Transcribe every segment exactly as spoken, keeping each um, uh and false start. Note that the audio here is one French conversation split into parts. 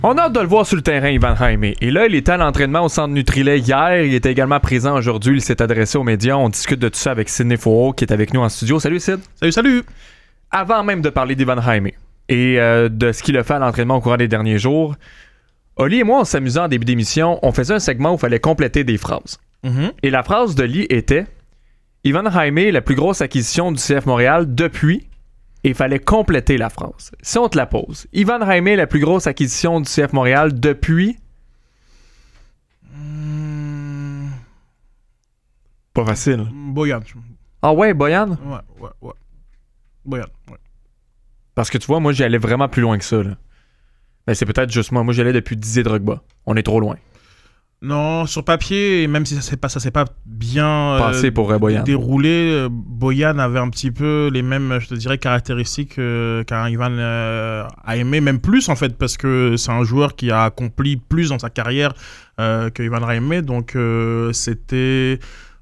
On a hâte de le voir sur le terrain, Ivan Jaime. Et là, il était à l'entraînement au centre Nutrilait hier. Il était également présent aujourd'hui. Il s'est adressé aux médias. On discute de tout ça avec Sidney Fouault, qui est avec nous en studio. Salut, Sid. Salut, salut. Avant même de parler d'Ivan Jaime et euh, de ce qu'il a fait à l'entraînement au courant des derniers jours, Oli et moi, on s'amusait en début d'émission. On faisait un segment où il fallait compléter des phrases. Mm-hmm. Et la phrase de Lee était « Ivan Jaime est la plus grosse acquisition du C F Montréal depuis... » Et il fallait compléter la phrase. Si on te la pose, Ivan Jaime est la plus grosse acquisition du C F Montréal depuis... Mmh... Pas facile. Boyan. Ah ouais, Boyan? Ouais, ouais, ouais. Boyan, ouais. Parce que tu vois, moi, j'y allais vraiment plus loin que ça. Là. Mais c'est peut-être juste moi. Moi, j'y allais depuis Didier Drogba. On est trop loin. Non, sur papier, même si ça s'est pas, ça s'est pas bien Passé euh, pour euh, Boyan. déroulé, euh, Boyan avait un petit peu les mêmes, je te dirais, caractéristiques euh, qu'un Ivan euh, Jaime, même plus en fait, parce que c'est un joueur qui a accompli plus dans sa carrière euh, que Ivan Jaime, donc euh, c'était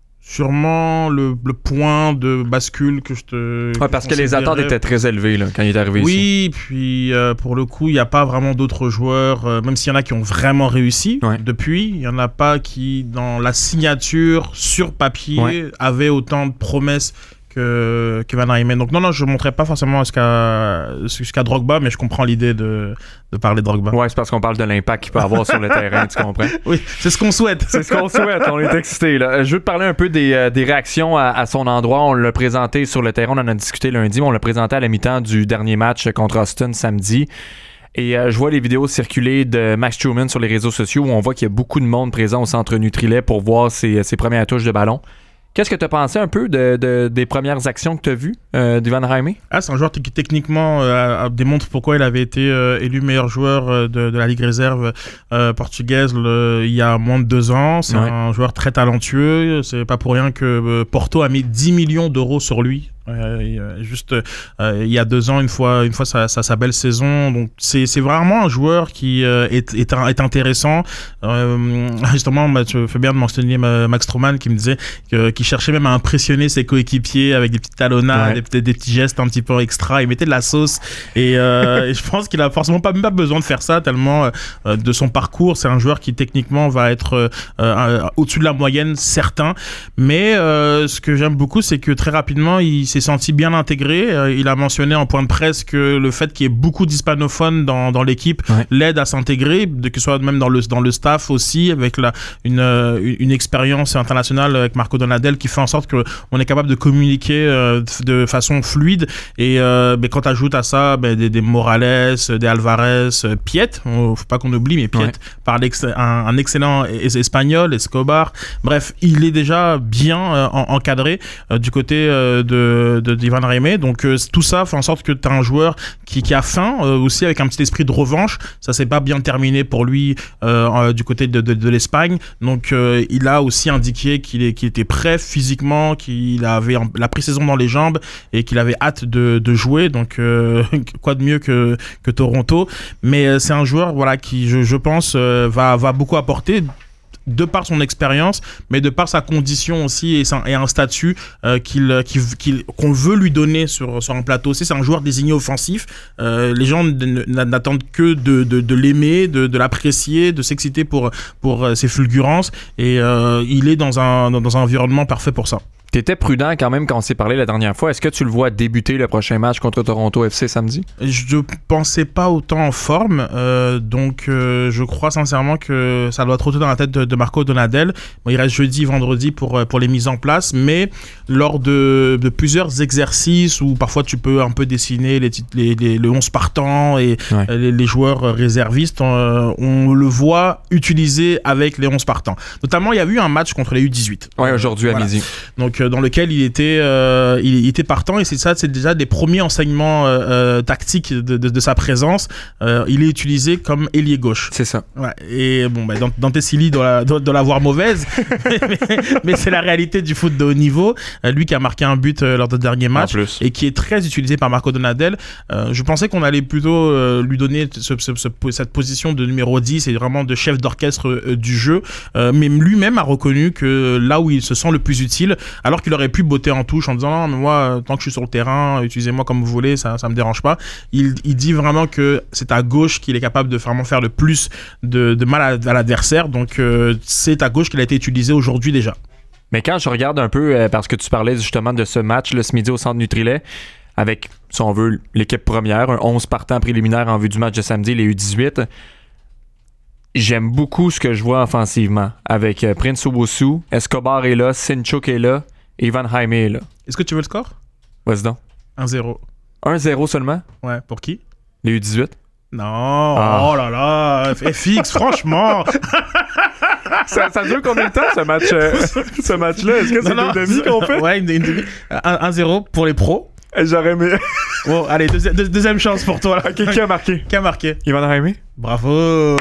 sûrement le, le point de bascule que je te... Ouais, parce que les attentes étaient très élevées là, quand il est arrivé oui, ici. Oui, puis euh, pour le coup, il n'y a pas vraiment d'autres joueurs, euh, même s'il y en a qui ont vraiment réussi ouais. depuis, il n'y en a pas qui, dans la signature, sur papier, ouais. avaient autant de promesses que, que Van Jaime. Donc non, non, je ne montrais pas forcément jusqu'à, jusqu'à Drogba, mais je comprends l'idée de, de parler de Drogba. Ouais, c'est parce qu'on parle de l'impact qu'il peut avoir sur le terrain, tu comprends? Oui, c'est ce qu'on souhaite. C'est ce qu'on souhaite, on est excités. Là. Je veux te parler un peu des, euh, des réactions à, à son endroit. On l'a présenté sur le terrain, on en a discuté lundi, mais on l'a présenté à la mi-temps du dernier match contre Austin samedi. Et euh, je vois les vidéos circuler de Max Truman sur les réseaux sociaux où on voit qu'il y a beaucoup de monde présent au centre Nutrilait pour voir ses, ses premières touches de ballon. Qu'est-ce que tu as pensé un peu de, de, des premières actions que tu as vues euh, d'Ivan Jaime? Ah, c'est un joueur qui techniquement euh, démontre pourquoi il avait été euh, élu meilleur joueur euh, de, de la Ligue réserve euh, portugaise le, il y a moins de deux ans. C'est ouais. un joueur très talentueux. C'est pas pour rien que euh, Porto a mis dix millions d'euros sur lui. Euh, juste euh, il y a deux ans, une fois, une fois sa, sa, sa belle saison. Donc c'est, c'est vraiment un joueur qui euh, est, est, est intéressant. Euh, justement, bah, tu fais bien de mentionner Max Truman qui me disait que, qu'il cherchait même à impressionner ses coéquipiers avec des petites talonnades, ouais. des, des petits gestes un petit peu extra. Il mettait de la sauce et, euh, et je pense qu'il a forcément pas, même pas besoin de faire ça tellement euh, de son parcours. C'est un joueur qui techniquement va être euh, euh, au-dessus de la moyenne, certain. Mais euh, ce que j'aime beaucoup, c'est que très rapidement, il s'est senti bien intégré. Euh, il a mentionné en point de presse que le fait qu'il y ait beaucoup d'hispanophones dans, dans l'équipe ouais. l'aide à s'intégrer, de, que ce soit même dans le, dans le staff aussi, avec la, une, euh, une expérience internationale avec Marco Donadel qui fait en sorte qu'on est capable de communiquer euh, de façon fluide. Et euh, ben, quand tu ajoutes à ça ben, des, des Morales, des Alvarez, euh, Piet, oh, faut pas qu'on oublie, mais Piet ouais. parle ex- un, un excellent es- espagnol, Escobar. Bref, il est déjà bien euh, en, encadré euh, du côté euh, de de d'Ivan Jaime, donc euh, tout ça fait en sorte que tu as un joueur qui, qui a faim, euh, aussi avec un petit esprit de revanche. Ça s'est pas bien terminé pour lui euh, euh, du côté de, de, de l'Espagne, donc euh, il a aussi indiqué qu'il, est, qu'il était prêt physiquement, qu'il avait la pré-saison dans les jambes et qu'il avait hâte de, de jouer, donc euh, quoi de mieux que, que Toronto, mais euh, c'est un joueur voilà, qui je, je pense euh, va, va beaucoup apporter de par son expérience, mais de par sa condition aussi et, sa, et un statut euh, qu'il, qu'il, qu'il, qu'on veut lui donner sur, sur un plateau. C'est, c'est un joueur désigné offensif. Euh, les gens n- n'attendent que de, de, de l'aimer, de, de l'apprécier, de s'exciter pour, pour euh, ses fulgurances. Et euh, il est dans un, dans un environnement parfait pour ça. T'étais prudent quand même quand on s'est parlé la dernière fois. Est-ce que tu le vois débuter le prochain match contre Toronto F C samedi? Je pensais pas autant en forme, euh, donc euh, je crois sincèrement que ça doit trotter dans la tête de, de Marco Donadel. Bon, il reste jeudi, vendredi pour, pour les mises en place, mais lors de, de plusieurs exercices où parfois tu peux un peu dessiner les, les, les, le onze partants et ouais. les, les joueurs réservistes, on, on le voit utilisé avec les onze partants. Notamment, il y a eu un match contre les U dix-huit. Oui, aujourd'hui à voilà. midi. Donc, dans lequel il était, euh, il, il était partant, et c'est ça, c'est déjà des premiers enseignements euh, tactiques de, de, de sa présence. Euh, il est utilisé comme ailier gauche. C'est ça. Ouais. Et bon, bah, Dante Silly doit, doit, doit l'avoir mauvaise, mais, mais c'est la réalité du foot de haut niveau. Euh, lui qui a marqué un but euh, lors de dernier match et qui est très utilisé par Marco Donadel. Euh, je pensais qu'on allait plutôt euh, lui donner ce, ce, ce, cette position de numéro dix et vraiment de chef d'orchestre euh, du jeu. Euh, mais lui-même a reconnu que là où il se sent le plus utile, alors qu'il aurait pu botter en touche en disant non mais moi tant que je suis sur le terrain, utilisez-moi comme vous voulez, ça ça me dérange pas. Il, il dit vraiment que c'est à gauche qu'il est capable de vraiment faire le plus de, de mal à, à l'adversaire, donc euh, c'est à gauche qu'il a été utilisé aujourd'hui déjà. Mais quand je regarde un peu, euh, parce que tu parlais justement de ce match là, ce midi au Centre Nutrilait, avec, si on veut, l'équipe première, un onze partants préliminaires en vue du match de samedi, les U dix-huit, j'aime beaucoup ce que je vois offensivement, avec euh, Prince Owusu, Escobar est là, Sinchuk est là, Ivan Jaime est là. Est-ce que tu veux le score? Vas-y donc. un zéro. un zéro seulement? Ouais, pour qui? Les U dix-huit? Non, ah. Oh là là, F X, franchement. ça, ça dure combien de temps ce match, euh, ce match-là? Est-ce que c'est non, une demi qu'on fait? Ouais, une, une demi. un zéro pour les pros. J'aurais aimé. Bon, allez, deuxi- deux, deuxième chance pour toi. Là. Okay, qui a marqué? Qui a marqué? Ivan Jaime. Bravo.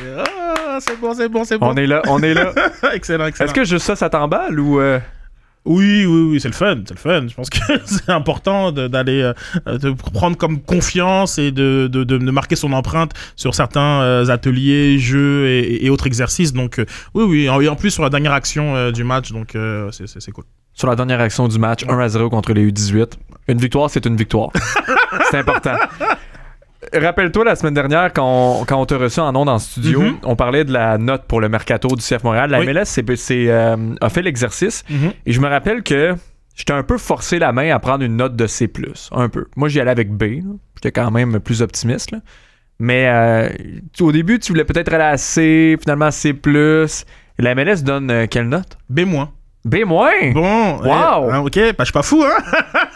Ah, c'est bon, c'est bon, c'est bon. On est là, on est là. Excellent, excellent. Est-ce que juste ça, ça t'emballe ou... Euh... Oui, oui, oui, c'est le fun, c'est le fun. Je pense que c'est important de, d'aller euh, de prendre comme confiance et de, de, de, de marquer son empreinte sur certains euh, ateliers, jeux et, et autres exercices. Donc euh, oui, oui, et en plus sur la dernière action euh, du match, donc euh, c'est, c'est, c'est cool. Sur la dernière action du match, un à zéro contre les U dix-huit. Une victoire, c'est une victoire. C'est important. Rappelle-toi, la semaine dernière, quand on, quand on t'a reçu en ondes en studio, mm-hmm. on parlait de la note pour le mercato du C F Montréal. La oui. M L S c'est, c'est, euh, a fait l'exercice mm-hmm. et je me rappelle que j'étais un peu forcé la main à prendre une note de C plus. Un peu. Moi, j'y allais avec B. Là. J'étais quand même plus optimiste. Là. Mais euh, au début, tu voulais peut-être aller à C, finalement C plus. Et la M L S donne euh, quelle note? B moins. B moins? Bon, wow! Euh, ok, bah, je suis pas fou, hein?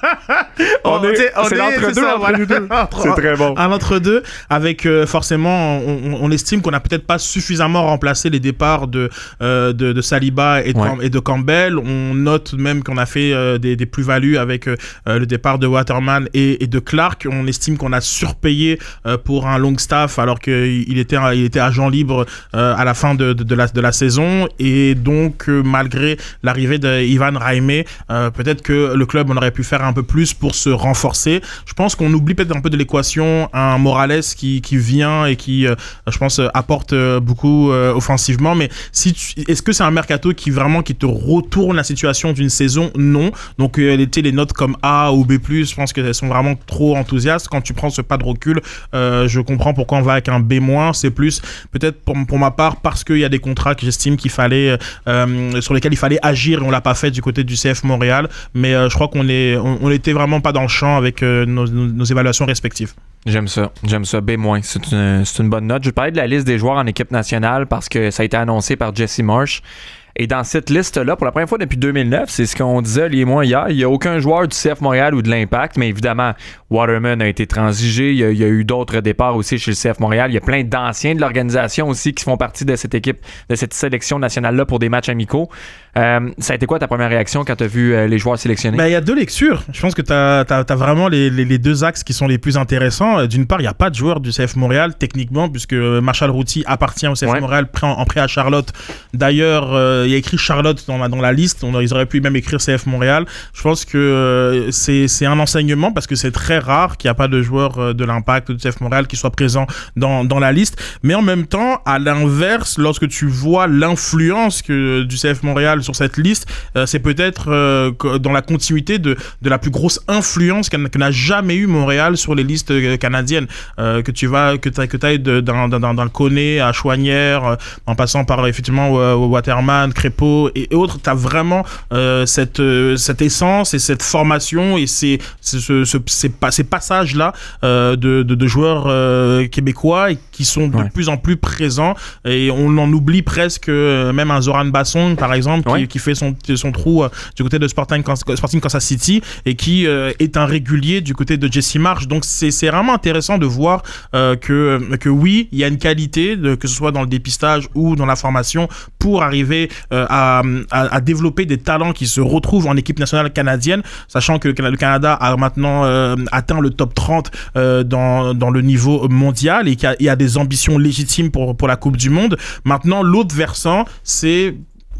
on, on est, on c'est est, l'entre-deux c'est ça, entre voilà. nous deux. C'est très bon. Un entre-deux, avec euh, forcément, on, on estime qu'on n'a peut-être pas suffisamment remplacé les départs de, euh, de, de Saliba et de, ouais. et de Campbell. On note même qu'on a fait euh, des, des plus-values avec euh, le départ de Waterman et, et de Clark. On estime qu'on a surpayé euh, pour un Longstaff alors qu'il était, il était agent libre euh, à la fin de, de, de, la, de la saison. Et donc, euh, malgré la arrivée d'Ivan Jaime, euh, peut-être que le club on aurait pu faire un peu plus pour se renforcer. Je pense qu'on oublie peut-être un peu de l'équation un Morales qui, qui vient et qui, euh, je pense, apporte beaucoup euh, offensivement. Mais si tu, est-ce que c'est un mercato qui vraiment qui te retourne la situation d'une saison? Non. Donc euh, les, les notes comme A ou B plus, je pense qu'elles sont vraiment trop enthousiastes. Quand tu prends ce pas de recul, euh, je comprends pourquoi on va avec un B moins, C plus. Peut-être pour, pour ma part parce qu'il y a des contrats que j'estime qu'il fallait, euh, sur lesquels il fallait agir et on l'a pas fait du côté du C F Montréal, mais euh, je crois qu'on est, on, on était vraiment pas dans le champ avec euh, nos, nos, nos évaluations respectives. J'aime ça, j'aime ça. B moins, c'est une, c'est une bonne note. Je vais te parler de la liste des joueurs en équipe nationale parce que ça a été annoncé par Jesse Marsh. Et dans cette liste-là, pour la première fois depuis deux mille neuf, c'est ce qu'on disait, lui et moi, hier, il n'y a aucun joueur du C F Montréal ou de l'Impact, mais évidemment, Waterman a été transigé, il y a, il y a eu d'autres départs aussi chez le C F Montréal, il y a plein d'anciens de l'organisation aussi qui font partie de cette équipe, de cette sélection nationale-là pour des matchs amicaux. Euh, ça a été quoi ta première réaction quand tu as vu euh, les joueurs sélectionnés? Ben, il y a deux lectures. Je pense que tu as vraiment les, les, les deux axes qui sont les plus intéressants. D'une part, il n'y a pas de joueur du C F Montréal, techniquement, puisque Marshall Routy appartient au C F ouais. Montréal en, en prêt à Charlotte. D'ailleurs, euh, il y a écrit Charlotte dans la, dans la liste. On, ils auraient pu même écrire C F Montréal. Je pense que euh, c'est, c'est un enseignement parce que c'est très rare qu'il n'y a pas de joueur euh, de l'Impact ou du C F Montréal qui soit présent dans, dans la liste. Mais en même temps, à l'inverse, lorsque tu vois l'influence que, du C F Montréal sur cette liste, euh, c'est peut-être euh, dans la continuité de, de la plus grosse influence que, que n'a jamais eu Montréal sur les listes euh, canadiennes. Euh, que tu vas, que tu ailles dans, dans, dans le Coné à Chouanière, euh, en passant par effectivement euh, Waterman, Crépeau et, et autres, tu as vraiment euh, cette, euh, cette essence et cette formation et ces, ces, ce, ce, ces, ces passages-là euh, de, de, de joueurs euh, québécois et qui sont de ouais. plus en plus présents et on en oublie presque euh, même un Zoran Basson par exemple ouais. qui, qui fait son, son trou euh, du côté de Sporting, Sporting Kansas City et qui euh, est un régulier du côté de Jesse Marsh. Donc c'est, c'est vraiment intéressant de voir euh, que, que oui, il y a une qualité, de, que ce soit dans le dépistage ou dans la formation, pour arriver euh, à, à, à développer des talents qui se retrouvent en équipe nationale canadienne, sachant que le Canada a maintenant euh, atteint le top trente euh, dans, dans le niveau mondial et qu'il y a, il y a des ambitions légitimes pour, pour la Coupe du Monde. Maintenant, l'autre versant, c'est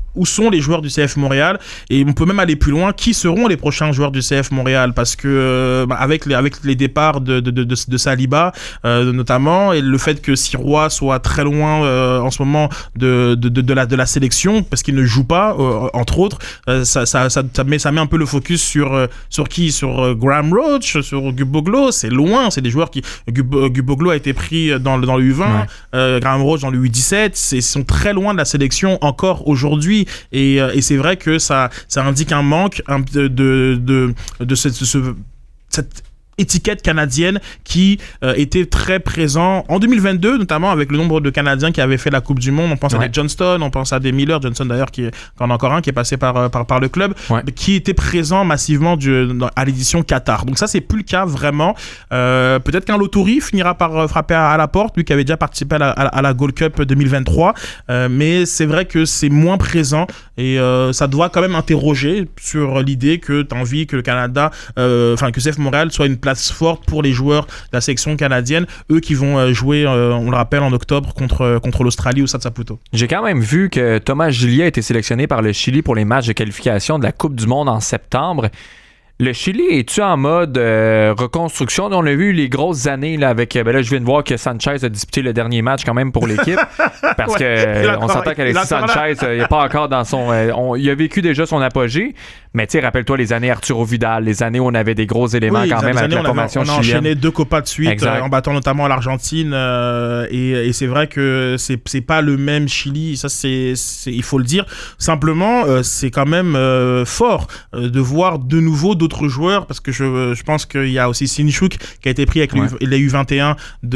où sont les joueurs du C F Montréal, et on peut même aller plus loin, qui seront les prochains joueurs du C F Montréal, parce que euh, avec, les, avec les départs de, de, de, de, de Saliba euh, notamment, et le fait que Sirois soit très loin euh, en ce moment de, de, de, de, la, de la sélection, parce qu'il ne joue pas, euh, entre autres, euh, ça, ça, ça, ça, met, ça met un peu le focus sur, euh, sur qui Sur euh, Graham Roach, sur Guboglo, c'est loin, c'est des joueurs qui... Gub, Guboglo a été pris dans, dans le U vingt, ouais. euh, Graham Roach dans le U dix-sept, ils sont très loin de la sélection encore aujourd'hui. Et, et c'est vrai que ça, ça indique un manque de, de, de, de cette, de ce, cette étiquette canadienne qui euh, était très présent en deux mille vingt-deux, notamment avec le nombre de Canadiens qui avaient fait la Coupe du Monde. On pense ouais. à des Johnston, on pense à des Miller, Johnson d'ailleurs, qui, qui en a encore un qui est passé par, par, par le club, ouais. qui était présent massivement du, à l'édition Qatar. Donc ça, c'est plus le cas vraiment. Euh, peut-être qu'un Lotori finira par frapper à, à la porte, lui qui avait déjà participé à la, à, à la Gold Cup deux mille vingt-trois, euh, mais c'est vrai que c'est moins présent et euh, ça doit quand même interroger sur l'idée que tu as envie que le Canada, enfin euh, que C F Montréal soit une place forte pour les joueurs de la sélection canadienne, eux qui vont jouer, euh, on le rappelle, en octobre contre, contre l'Australie au Stade Saputo. J'ai quand même vu que Thomas Gillier a été sélectionné par le Chili pour les matchs de qualification de la Coupe du Monde en septembre. Le Chili, es-tu en mode euh, reconstruction? On a vu les grosses années là, avec... Ben là, je viens de voir que Sanchez a disputé le dernier match quand même pour l'équipe. Parce ouais, que euh, on s'entend qu'Alexis Sanchez, il n'est pas encore dans son... Euh, on, il a vécu déjà son apogée. Mais tu sais, rappelle-toi les années Arturo Vidal, les années où on avait des gros éléments oui, quand même avec la formation chilienne. On a enchaîné deux copas de suite euh, en battant notamment l'Argentine. Euh, et, et c'est vrai que c'est, c'est pas le même Chili. Ça, c'est, c'est, il faut le dire. Simplement, euh, c'est quand même euh, fort euh, de voir de nouveau d'autres joueurs, parce que je, je pense qu'il y a aussi Sinchuk qui a été pris avec ouais. les U vingt et un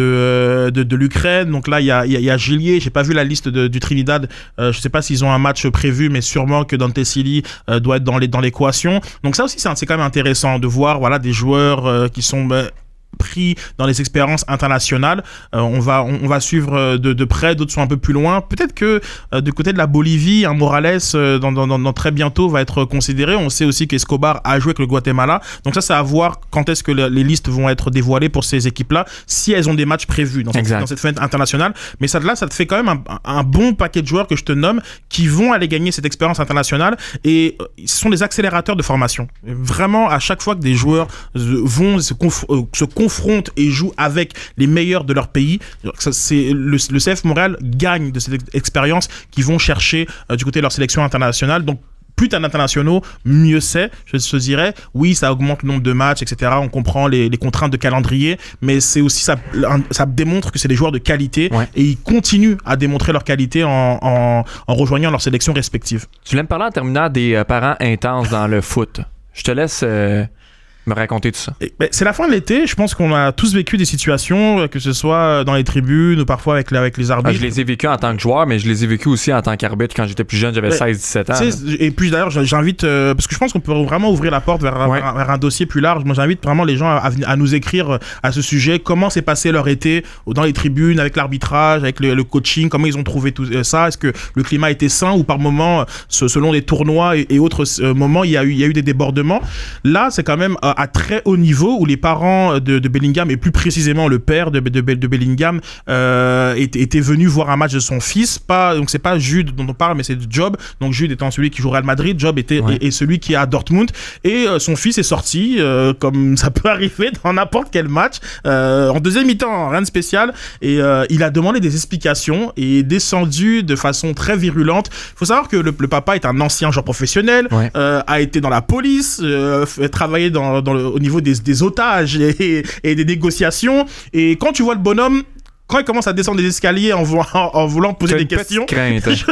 de, de, de l'Ukraine. Donc là, il y a, il y a Gillier. J'ai pas vu la liste de, du Trinidad. Euh, je sais pas s'ils ont un match prévu, mais sûrement que Dante Silly euh, doit être dans les, dans l'équation. Donc ça aussi, c'est, c'est quand même intéressant de voir voilà, des joueurs euh, qui sont... Euh, pris dans les expériences internationales. Euh, on va on, on va suivre de, de près, d'autres sont un peu plus loin. Peut-être que euh, du côté de la Bolivie, un Morales euh, dans, dans, dans très bientôt va être considéré. On sait aussi qu'Escobar a joué avec le Guatemala. Donc ça, c'est à voir quand est-ce que le, les listes vont être dévoilées pour ces équipes-là, si elles ont des matchs prévus dans cette, dans cette fenêtre internationale. Mais ça, là, ça te fait quand même un, un bon paquet de joueurs que je te nomme qui vont aller gagner cette expérience internationale, et euh, ce sont des accélérateurs de formation. Vraiment, à chaque fois que des joueurs euh, vont se, conf- euh, se confrontent et jouent avec les meilleurs de leur pays, ça, c'est, le, le C F Montréal gagne de cette expérience qu'ils vont chercher euh, du côté de leur sélection internationale. Donc plus t'as d'internationaux, mieux c'est, je te dirais. Oui, ça augmente le nombre de matchs, et cetera. On comprend les, les contraintes de calendrier, mais c'est aussi ça, ça démontre que c'est des joueurs de qualité, ouais. et ils continuent à démontrer leur qualité en, en, en rejoignant leurs sélections respectives. Tu voulais me parler en terminant des euh, parents intenses dans le foot. Je te laisse... Euh... me raconter tout ça. Et, ben, c'est la fin de l'été. Je pense qu'on a tous vécu des situations, que ce soit dans les tribunes ou parfois avec, avec les arbitres. Ah, je les ai vécues en tant que joueur, mais je les ai vécues aussi en tant qu'arbitre quand j'étais plus jeune. J'avais ben, seize dix-sept ans. Et puis d'ailleurs, j'invite, euh, parce que je pense qu'on peut vraiment ouvrir la porte vers, ouais. vers, vers un dossier plus large. Moi, j'invite vraiment les gens à, à nous écrire à ce sujet. Comment s'est passé leur été dans les tribunes, avec l'arbitrage, avec le, le coaching, comment ils ont trouvé tout ça. Est-ce que le climat était sain, ou par moments, selon les tournois et, et autres moments, il y a eu, il y a eu des débordements. Là, c'est quand même à, à très haut niveau, où les parents de, de Bellingham, et plus précisément le père de, de, de Bellingham, euh, était, était venu voir un match de son fils. Pas, donc c'est pas Jude dont on parle, mais c'est Job. Donc Jude étant celui qui joue au Real Madrid, Job était ouais. et, et celui qui est à Dortmund. Et euh, son fils est sorti, euh, comme ça peut arriver dans n'importe quel match, euh, en deuxième mi-temps, rien de spécial. Et euh, il a demandé des explications et est descendu de façon très virulente. Il faut savoir que le, le papa est un ancien joueur professionnel, ouais. euh, a été dans la police, euh, travaillé dans, dans le, au niveau des, des otages et, et des négociations. Et quand tu vois le bonhomme, quand il commence à descendre des escaliers en voulant, en voulant poser des questions, t'as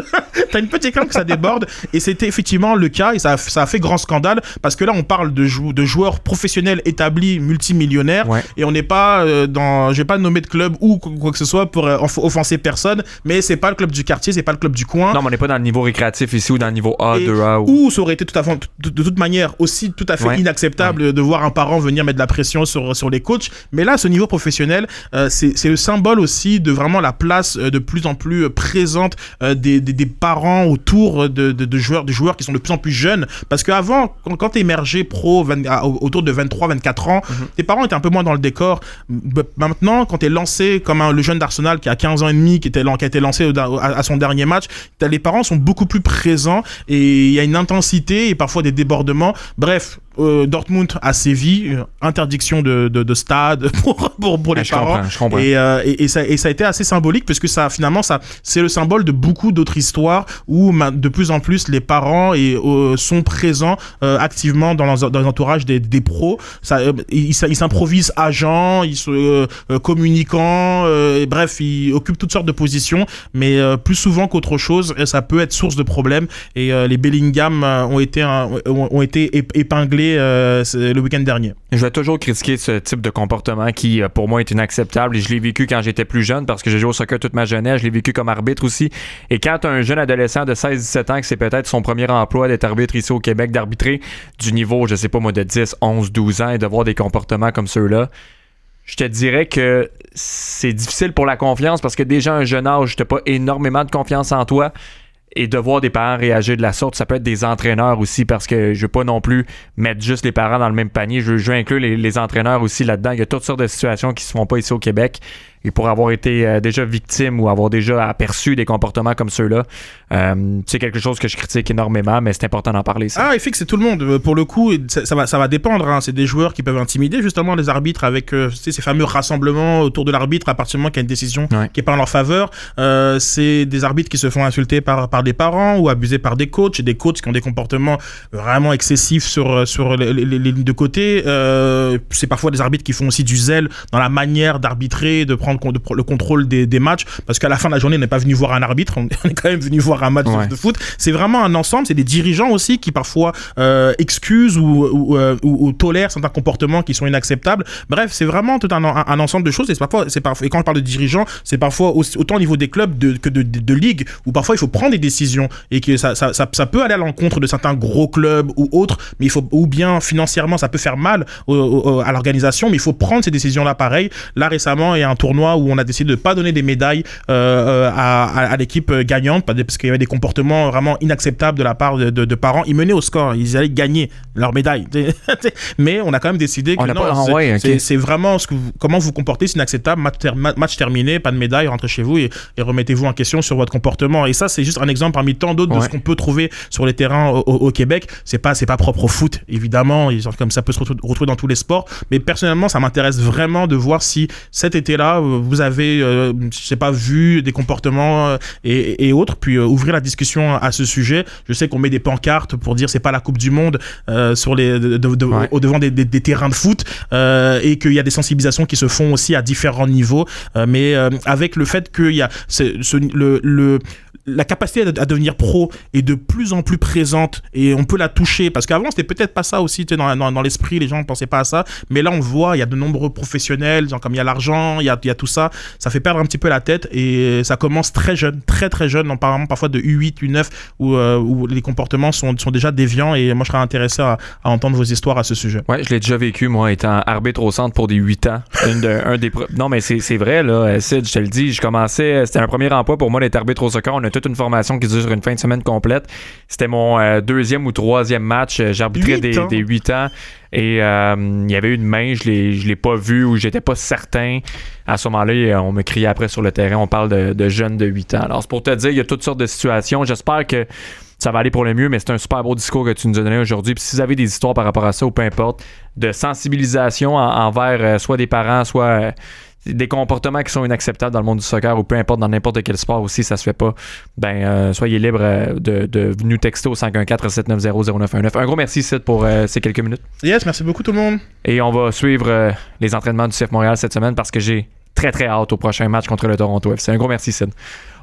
une petite crainte que ça déborde. Et c'était effectivement le cas, et ça a, ça a fait grand scandale, parce que là on parle de, jou- de joueurs professionnels établis, multimillionnaires, ouais. et on n'est pas euh, dans, je vais pas nommer de club ou quoi que ce soit pour euh, offenser personne, mais c'est pas le club du quartier, c'est pas le club du coin. Non, mais on n'est pas dans le niveau récréatif ici, ou dans le niveau A, et, deux A. Ou... ou ça aurait été tout à fait, de, de toute manière aussi tout à fait ouais. inacceptable ouais. de voir un parent venir mettre de la pression sur, sur les coachs. Mais là, ce niveau professionnel, euh, c'est, c'est le symbole aussi de vraiment la place euh, de plus en plus présente euh, des, des, des parents autour de, de, de joueurs, de joueurs qui sont de plus en plus jeunes. Parce qu'avant, quand, quand tu émergeais pro vingt, à, autour de vingt-trois vingt-quatre ans, mm-hmm. tes parents étaient un peu moins dans le décor. Maintenant, quand tu es lancé comme un, le jeune d'Arsenal qui a quinze ans et demi, qui, était, qui a été lancé à, à son dernier match, les parents sont beaucoup plus présents et il y a une intensité et parfois des débordements. Bref, euh, Dortmund à Séville, euh, interdiction de, de, de stade pour, pour, pour les je parents. Comprends, je comprends. Et, euh, et, et, ça, et ça a été assez symbolique parce que ça, finalement, ça, c'est le symbole de beaucoup d'autres histoires où de plus en plus les parents et, euh, sont présents euh, activement dans, dans l'entourage des, des pros. Ça, euh, ils, ils s'improvisent agents, ils sont euh, communicants, euh, et bref, ils occupent toutes sortes de positions, mais euh, plus souvent qu'autre chose, ça peut être source de problèmes. Et euh, les Bellingham euh, ont été, euh, ont été épinglés Euh, le week-end dernier. Je vais toujours critiquer ce type de comportement qui, pour moi, est inacceptable et je l'ai vécu quand j'étais plus jeune parce que j'ai joué au soccer toute ma jeunesse, je l'ai vécu comme arbitre aussi. Et quand tu as un jeune adolescent de seize dix-sept ans que c'est peut-être son premier emploi d'être arbitre ici au Québec, d'arbitrer du niveau, je sais pas moi, de dix, onze, douze ans et de voir des comportements comme ceux-là, je te dirais que c'est difficile pour la confiance parce que déjà à un jeune âge, tu n'as pas énormément de confiance en toi. Et de voir des parents réagir de la sorte, ça peut être des entraîneurs aussi, parce que je veux pas non plus mettre juste les parents dans le même panier. Je veux, je veux inclure les, les entraîneurs aussi là-dedans. Il y a toutes sortes de situations qui se font pas ici au Québec. Et pour avoir été euh, déjà victime ou avoir déjà aperçu des comportements comme ceux-là, euh, c'est quelque chose que je critique énormément, mais c'est important d'en parler. Ça. Ah, il fait que c'est tout le monde. Pour le coup, ça, ça, va, ça va dépendre. Hein. C'est des joueurs qui peuvent intimider justement les arbitres avec euh, ces fameux rassemblements autour de l'arbitre à partir du moment qu'il y a une décision ouais. qui est pas en leur faveur. Euh, c'est des arbitres qui se font insulter par, par des parents ou abusés par des coachs, et des coachs qui ont des comportements vraiment excessifs sur, sur les, les, les lignes de côté. Euh, c'est parfois des arbitres qui font aussi du zèle dans la manière d'arbitrer, de prendre le contrôle des, des matchs, parce qu'à la fin de la journée on n'est pas venu voir un arbitre, on est quand même venu voir un match ouais. de, de foot. C'est vraiment un ensemble, c'est des dirigeants aussi qui parfois euh, excusent ou, ou, euh, ou, ou tolèrent certains comportements qui sont inacceptables. Bref, c'est vraiment tout un, un, un ensemble de choses, et, c'est parfois, c'est parfois, et quand on parle de dirigeants, c'est parfois aussi, autant au niveau des clubs de, que de, de, de ligues, où parfois il faut prendre des décisions et que ça, ça, ça, ça peut aller à l'encontre de certains gros clubs ou autres, mais il faut, ou bien financièrement ça peut faire mal au, au, à l'organisation, mais il faut prendre ces décisions là pareil. Là récemment il y a un tournoi où on a décidé de ne pas donner des médailles euh, à, à, à l'équipe gagnante parce qu'il y avait des comportements vraiment inacceptables de la part de, de, de parents. Ils menaient au score, ils allaient gagner leur médaille. Mais on a quand même décidé que non, pas... c'est, ouais, okay. c'est, c'est vraiment ce que vous, comment vous vous comportez, c'est inacceptable. Match, ter, match terminé, pas de médaille, rentrez chez vous et, et remettez-vous en question sur votre comportement. Et ça, c'est juste un exemple parmi tant d'autres ouais. de ce qu'on peut trouver sur les terrains au, au, au Québec. C'est pas, c'est pas propre au foot, évidemment, ils, comme ça peut se retrouver dans tous les sports. Mais personnellement, ça m'intéresse vraiment de voir si cet été-là, vous avez Euh, je sais pas, vu des comportements euh, et, et autres, puis euh, ouvrir la discussion à ce sujet. Je sais qu'on met des pancartes pour dire c'est pas la Coupe du Monde euh, sur les, de, de, de, ouais. au devant des, des, des terrains de foot euh, et qu'il y a des sensibilisations qui se font aussi à différents niveaux, euh, mais euh, avec le fait qu'il y a ce, ce, le, le la capacité à devenir pro est de plus en plus présente et on peut la toucher, parce qu'avant c'était peut-être pas ça aussi, tu sais, dans, dans, dans l'esprit les gens ne pensaient pas à ça, mais là on voit, il y a de nombreux professionnels, genre comme il y a l'argent, il y a, il y a tout ça, ça fait perdre un petit peu la tête et ça commence très jeune, très très jeune, apparemment parfois de U huit, U neuf où, euh, où les comportements sont, sont déjà déviants, et moi je serais intéressé à, à entendre vos histoires à ce sujet. Ouais, je l'ai déjà vécu moi étant arbitre au centre pour des huit ans. Une de, un des pro... Non mais c'est, c'est vrai là, Sid, je te le dis, je commençais, c'était un premier emploi pour moi d'être arbitre au soccer, on a toute une formation qui dure une fin de semaine complète. C'était mon euh, deuxième ou troisième match. J'arbitrais des, des huit ans et il euh, y avait une main, je l'ai, je l'ai pas vue ou j'étais pas certain. À ce moment-là, on me criait après sur le terrain. On parle de, de jeunes de huit ans. Alors, c'est pour te dire, il y a toutes sortes de situations. J'espère que ça va aller pour le mieux, mais c'est un super beau discours que tu nous as donné aujourd'hui. Puis si vous avez des histoires par rapport à ça ou peu importe, de sensibilisation en, envers euh, soit des parents, soit... Euh, des comportements qui sont inacceptables dans le monde du soccer ou peu importe dans n'importe quel sport aussi, ça se fait pas, ben euh, soyez libre euh, de, de nous texter au cinq un quatre, sept neuf zéro, zéro neuf un neuf. Un gros merci Sid pour euh, ces quelques minutes. Yes, merci beaucoup tout le monde. Et on va suivre euh, les entraînements du C F Montréal cette semaine parce que j'ai très très hâte au prochain match contre le Toronto F C. Un gros merci Sid.